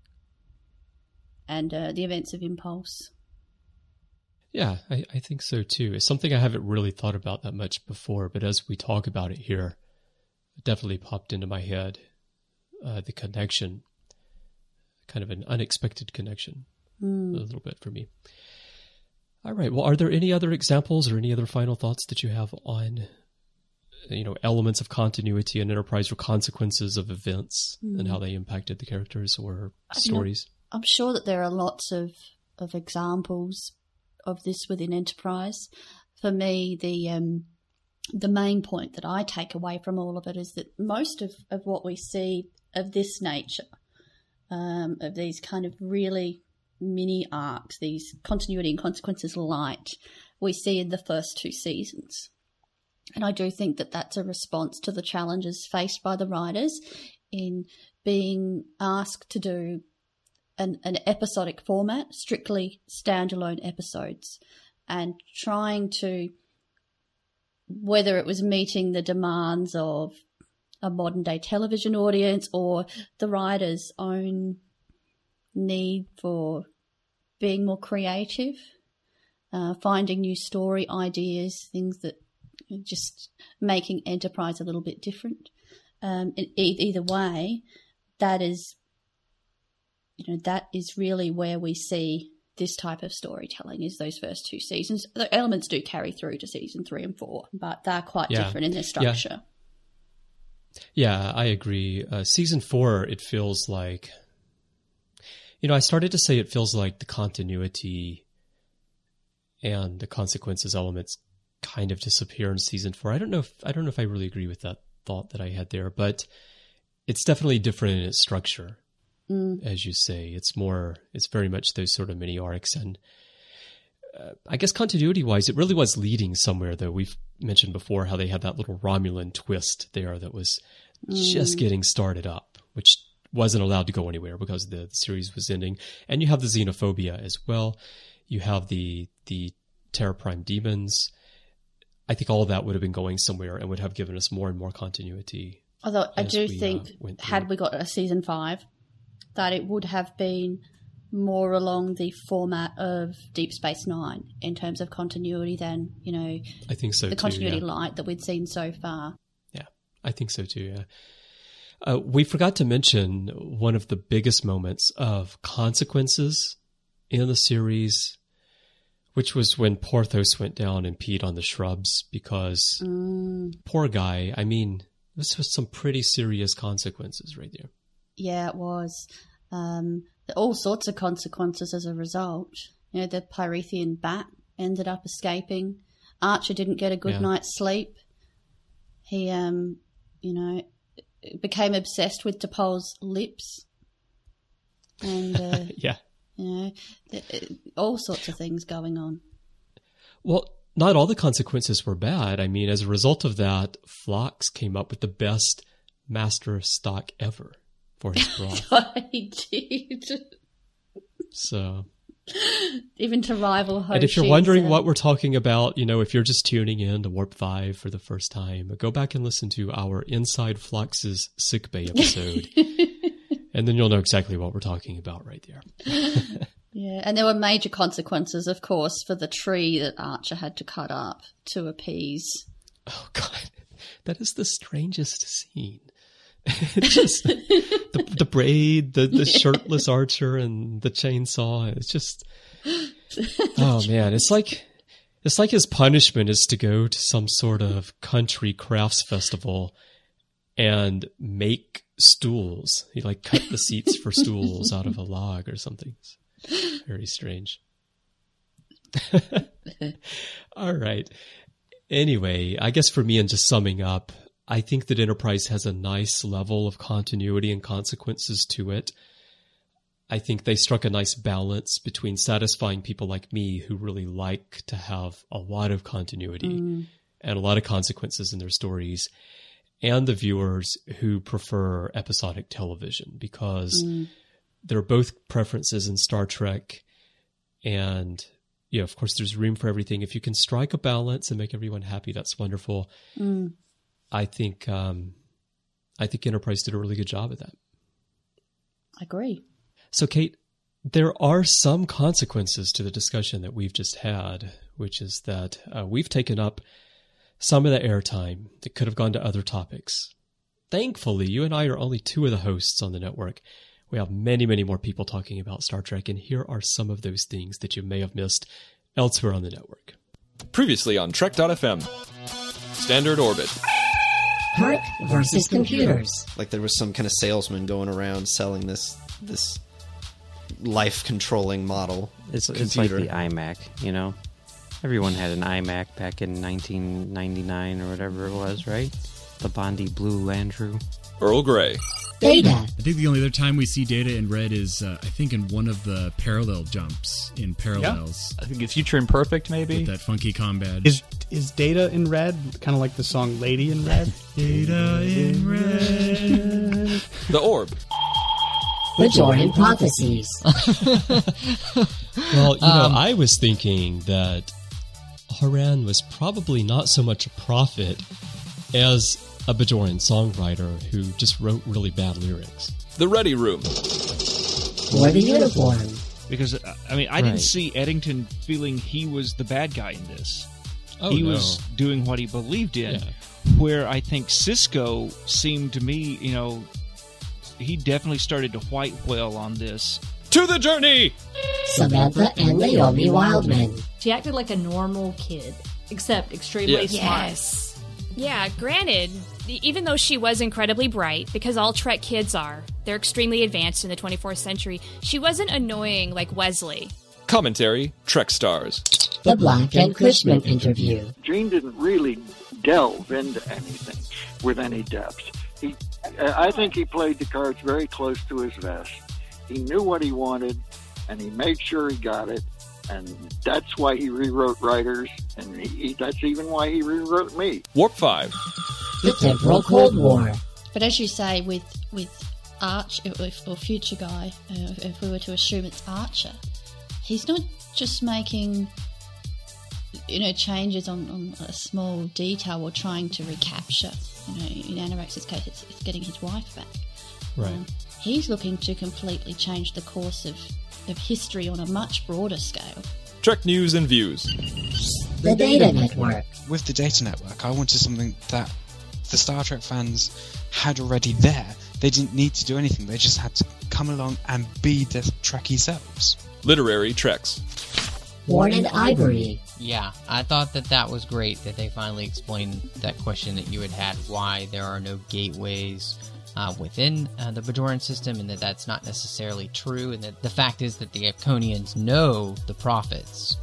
and uh, the events of Impulse. Yeah, I, I think so too. It's something I haven't really thought about that much before, but as we talk about it here, it definitely popped into my head, uh, the connection, kind of an unexpected connection, mm. a little bit for me. All right. Well, are there any other examples or any other final thoughts that you have on, you know, elements of continuity in Enterprise or consequences of events mm. and how they impacted the characters or stories? I'm sure that there are lots of, of examples of this within Enterprise. For me, the um, the main point that I take away from all of it is that most of, of what we see of this nature, um, of these kind of really mini arcs, these continuity and consequences light, we see in the first two seasons. And I do think that that's a response to the challenges faced by the writers in being asked to do an, an episodic format, strictly standalone episodes, and trying to, whether it was meeting the demands of a modern day television audience or the writer's own need for being more creative, uh, finding new story ideas, things that just making Enterprise a little bit different. Um, in, either way, that is, you know, that is really where we see this type of storytelling, is those first two seasons. The elements do carry through to season three and four, but they're quite yeah. different in their structure. Yeah, yeah I agree. Uh, season four, it feels like, you know, I started to say it feels like the continuity and the consequences elements kind of disappear in season four. I don't know if I don't know if I really agree with that thought that I had there, but it's definitely different in its structure. Mm. As you say, it's more, it's very much those sort of mini arcs. And uh, I guess continuity wise, it really was leading somewhere, though. We've mentioned before how they had that little Romulan twist there that was mm. just getting started up, which wasn't allowed to go anywhere because the, the series was ending. And you have the xenophobia as well. You have the the Terra Prime demons. I think all of that would have been going somewhere and would have given us more and more continuity. Although I do we, think, uh, had we got a season five, that it would have been more along the format of Deep Space Nine in terms of continuity than, you know, I think so the too, continuity yeah. light that we'd seen so far. Yeah, I think so too, yeah. Uh, we forgot to mention one of the biggest moments of consequences in the series, which was when Porthos went down and peed on the shrubs because Mm. poor guy, I mean, this was some pretty serious consequences right there. Yeah, it was. Um, all sorts of consequences as a result. You know, the Pyrethian bat ended up escaping. Archer didn't get a good Yeah. night's sleep. He, um, you know, became obsessed with T'Pol's lips. And, uh, Yeah. you know, th- th- all sorts of things going on. Well, not all the consequences were bad. I mean, as a result of that, Phlox came up with the best master stock ever for his broth. He did. So, Even to rival Hoshi's. and if you're wondering uh, what we're talking about, you know, if you're just tuning in to Warp five for the first time, go back and listen to our Inside Phlox's Sickbay episode. And then you'll know exactly what we're talking about right there. Yeah, and there were major consequences, of course, for the tree that Archer had to cut up to appease. Oh, God. That is the strangest scene. Just the, the braid, the, the shirtless Archer, and the chainsaw. It's just, oh man, it's like it's like his punishment is to go to some sort of country crafts festival and make stools. He like cut the seats for stools out of a log or something. It's very strange. All right. Anyway, I guess for me, and just summing up, I think that Enterprise has a nice level of continuity and consequences to it. I think they struck a nice balance between satisfying people like me who really like to have a lot of continuity mm. and a lot of consequences in their stories, and the viewers who prefer episodic television, because mm. there are both preferences in Star Trek, and yeah, of course, there's room for everything. If you can strike a balance and make everyone happy, that's wonderful. Mm. I think um, I think Enterprise did a really good job at that. I agree. So, Kate, there are some consequences to the discussion that we've just had, which is that uh, we've taken up some of the airtime that could have gone to other topics. Thankfully, you and I are only two of the hosts on the network. We have many, many more people talking about Star Trek, and here are some of those things that you may have missed elsewhere on the network. Previously on Trek dot f m. Standard Orbit. Heart versus computers. Like there was some kind of salesman going around selling this this life-controlling model. It's, it's like the iMac, you know? Everyone had an iMac back in nineteen ninety-nine or whatever it was, right? The Bondi Blue Landru. Earl Grey. Data. I think the only other time we see Data in red is, uh, I think, in one of the parallel jumps in Parallels. Yeah. I think it's Future Imperfect, maybe. With that funky com badge. Is is Data in red? Kind of like the song Lady in Red? Data in red. The Orb. Bajoran Prophecies. Well, you know, Um, I was thinking that Haran was probably not so much a prophet as a Bajoran songwriter who just wrote really bad lyrics. The Ready Room. Or the uniform. Because, uh, I mean, I Right. didn't see Eddington feeling he was the bad guy in this. Oh, he no. was doing what he believed in. Yeah. Where I think Sisko seemed to me, you know, he definitely started to white whale on this. To the journey! Samantha and Naomi Wildman. She acted like a normal kid, except extremely Yes. smart. Yes. Yeah, granted, even though she was incredibly bright, because all Trek kids are, they're extremely advanced in the twenty-fourth century, she wasn't annoying like Wesley. Commentary, Trek Stars. The Black and Cushman interview. Gene didn't really delve into anything with any depth. He, I think he played the cards very close to his vest. He knew what he wanted, and he made sure he got it. And that's why he rewrote writers, and he, he, that's even why he rewrote me. Warp five. The Temporal Cold War. But as you say, with with Arch, if, or future guy, uh, if we were to assume it's Archer, he's not just making, you know, changes on, on a small detail or trying to recapture. You know, in Anorax's case, it's, it's getting his wife back. Right. Um, he's looking to completely change the course of, of history on a much broader scale. Trek News and Views. The Data Network. With the Data Network, I wanted something that the Star Trek fans had already there. They didn't need to do anything. They just had to come along and be their Trekkie selves. Literary Treks. Warren Ivory. Yeah, I thought that that was great that they finally explained that question that you had had, why there are no gateways uh, within uh, the Bajoran system, and that that's not necessarily true, and that the fact is that the Econians know the prophets.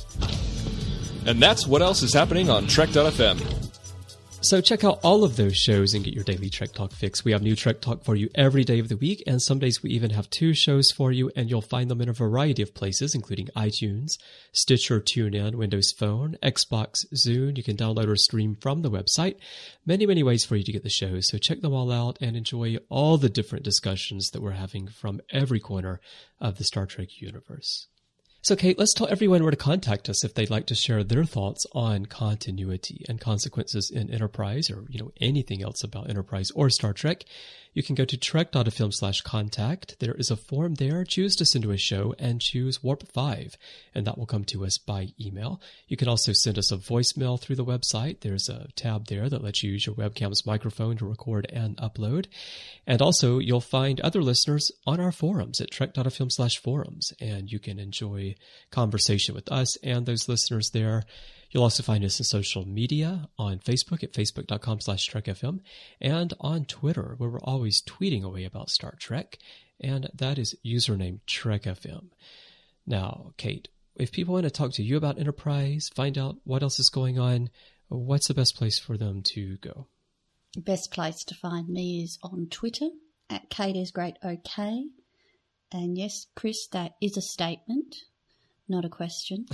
And that's what else is happening on Trek dot f m. So check out all of those shows and get your daily Trek Talk fix. We have new Trek Talk for you every day of the week, and some days we even have two shows for you, and you'll find them in a variety of places, including iTunes, Stitcher, TuneIn, Windows Phone, Xbox, Zune. You can download or stream from the website. Many, many ways for you to get the shows, so check them all out and enjoy all the different discussions that we're having from every corner of the Star Trek universe. So, Kate, let's tell everyone where to contact us if they'd like to share their thoughts on continuity and consequences in Enterprise, or, you know, anything else about Enterprise or Star Trek. You can go to trek dot f m slash contact. There is a form there. Choose to send to a show and choose Warp five, and that will come to us by email. You can also send us a voicemail through the website. There's a tab there that lets you use your webcam's microphone to record and upload. And also, you'll find other listeners on our forums at trek dot f m slash forums, and you can enjoy conversation with us and those listeners there. You'll also find us in social media on Facebook at facebook dot com slash trek f m, and on Twitter, where we're always tweeting away about Star Trek, and that is username Trek F M. Now, Kate, if people want to talk to you about Enterprise, find out what else is going on, what's the best place for them to go? The best place to find me is on Twitter at Kate is Great OK. And yes, Chris, that is a statement, not a question.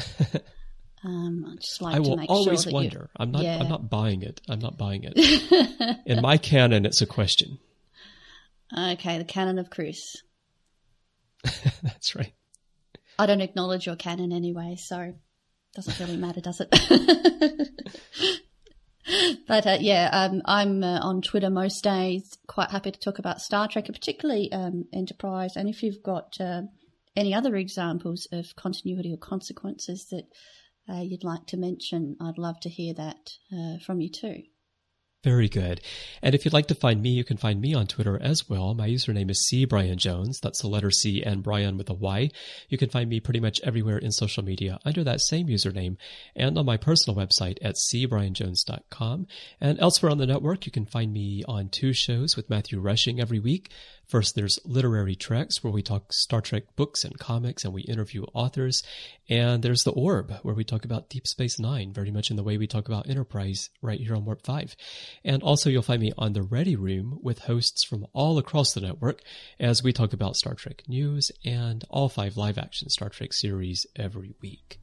Um, I just like I will to make always sure that wonder. You, I'm not. yeah. I'm not buying it. I'm not buying it. In my canon, it's a question. Okay, the canon of Chris. That's right. I don't acknowledge your canon anyway, so it doesn't really matter, does it? But uh, yeah, um, I'm uh, on Twitter most days. Quite happy to talk about Star Trek, and particularly um, Enterprise. And if you've got uh, any other examples of continuity or consequences that Uh, you'd like to mention, I'd love to hear that uh, from you too. Very good. And if you'd like to find me, you can find me on Twitter as well. My username is C Brian Jones. That's the letter C and Brian with a Y. You can find me pretty much everywhere in social media under that same username, and on my personal website at c brian jones dot com. And elsewhere on the network, you can find me on two shows with Matthew Rushing every week. First, there's Literary Treks, where we talk Star Trek books and comics, and we interview authors. And there's The Orb, where we talk about Deep Space Nine, very much in the way we talk about Enterprise right here on Warp five. And also, you'll find me on The Ready Room with hosts from all across the network as we talk about Star Trek news and all five live-action Star Trek series every week.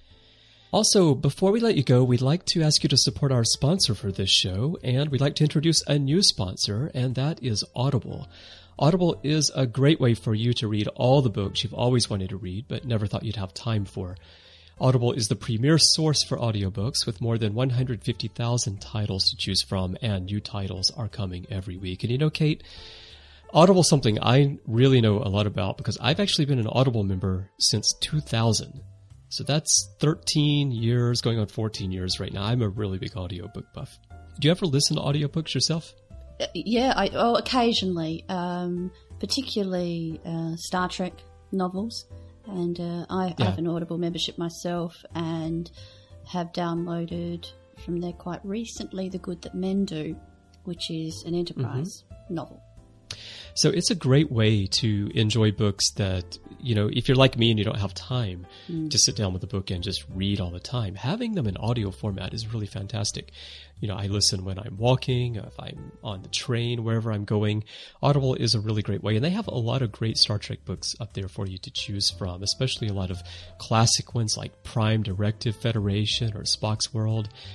Also, before we let you go, we'd like to ask you to support our sponsor for this show, and we'd like to introduce a new sponsor, and that is Audible. Audible is a great way for you to read all the books you've always wanted to read but never thought you'd have time for. Audible is the premier source for audiobooks with more than one hundred fifty thousand titles to choose from, and new titles are coming every week. And you know, Kate, Audible is something I really know a lot about because I've actually been an Audible member since two thousand. So that's thirteen years, going on fourteen years right now. I'm a really big audiobook buff. Do you ever listen to audiobooks yourself? Yeah, I, oh, occasionally, um, particularly uh, Star Trek novels. And uh, I yeah. have an Audible membership myself and have downloaded from there quite recently The Good That Men Do, which is an Enterprise mm-hmm. novel. So it's a great way to enjoy books that, you know, if you're like me and you don't have time mm. to sit down with a book and just read all the time, having them in audio format is really fantastic. You know, I listen when I'm walking, if I'm on the train, wherever I'm going. Audible is a really great way, and they have a lot of great Star Trek books up there for you to choose from, especially a lot of classic ones like Prime Directive Federation or Spock's World.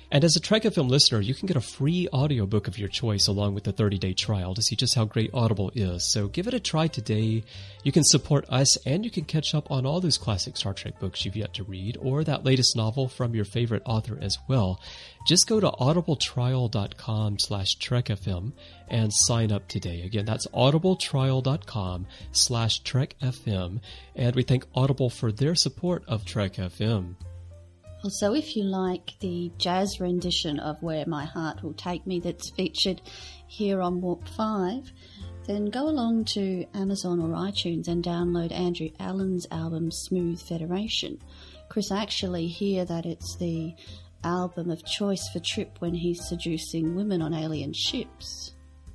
And as a Trek F M listener, you can get a free audiobook of your choice along with the thirty-day trial to see just how great Audible is. So give it a try today. You can support us, and you can catch up on all those classic Star Trek books you've yet to read, or that latest novel from your favorite author as well. Just go to audibletrial.com slash trekfm and sign up today. Again, that's audibletrial.com slash trekfm. And we thank Audible for their support of Trek F M. Also, if you like the jazz rendition of Where My Heart Will Take Me that's featured here on Warp five, then go along to Amazon or iTunes and download Andrew Allen's album Smooth Federation. Chris, I actually hear that it's the album of choice for Trip when he's seducing women on alien ships.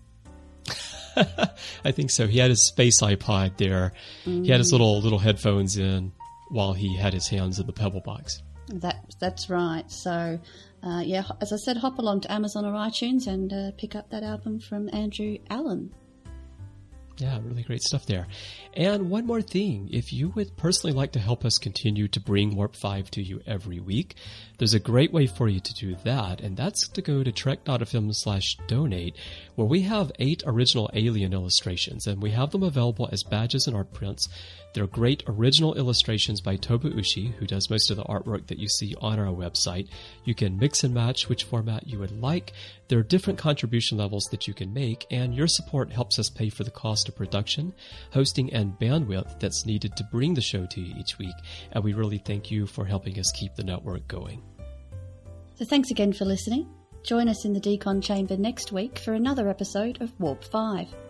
I think so. He had his space iPod there. Mm. He had his little little headphones in while he had his hands in the Pebble box. That That's right. So, uh, yeah, as I said, hop along to Amazon or iTunes and uh, pick up that album from Andrew Allen. Yeah, really great stuff there. And one more thing, if you would personally like to help us continue to bring Warp five to you every week, there's a great way for you to do that, and that's to go to trek.fm slash donate, where we have eight original Alien illustrations, and we have them available as badges and art prints. They're great original illustrations by Toba Ushi, who does most of the artwork that you see on our website. You can mix and match which format you would like. There are different contribution levels that you can make, and your support helps us pay for the cost of production, hosting, and bandwidth that's needed to bring the show to you each week. And we really thank you for helping us keep the network going. So thanks again for listening. Join us in the Decon Chamber next week for another episode of Warp five.